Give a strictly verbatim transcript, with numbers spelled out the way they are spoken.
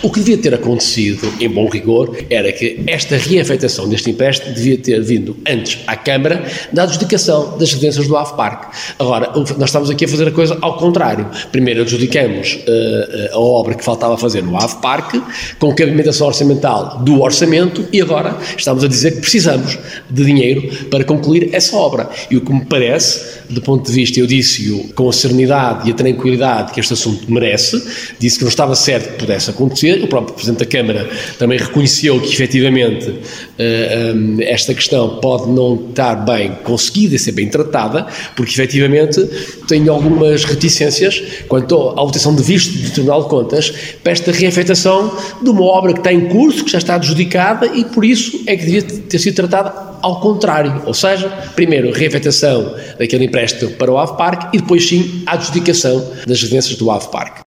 O que devia ter acontecido, em bom rigor, era que esta reafeitação deste empréstimo devia ter vindo antes à Câmara da adjudicação das residências do Ave Parque. Agora, nós estamos aqui a fazer a coisa ao contrário. Primeiro adjudicamos uh, a obra que faltava fazer no Ave Parque, com cabimentação orçamental do orçamento, e agora estamos a dizer que precisamos de dinheiro para concluir essa obra. E o que me parece, do ponto de vista, eu disse-o com a serenidade e a tranquilidade que este assunto merece, disse que não estava certo que pudesse acontecer, o próprio Presidente da Câmara também reconheceu que efetivamente uh, um, esta questão pode não estar bem conseguida e ser bem tratada, porque efetivamente tenho algumas reticências quanto à obtenção de visto do Tribunal de Contas para esta reafeitação de uma obra que está em curso, que já está adjudicada, e por isso é que devia ter sido tratada ao contrário, ou seja, primeiro a reafeitação daquele empréstimo para o Ave Parque e depois sim a adjudicação das residências do Ave Parque.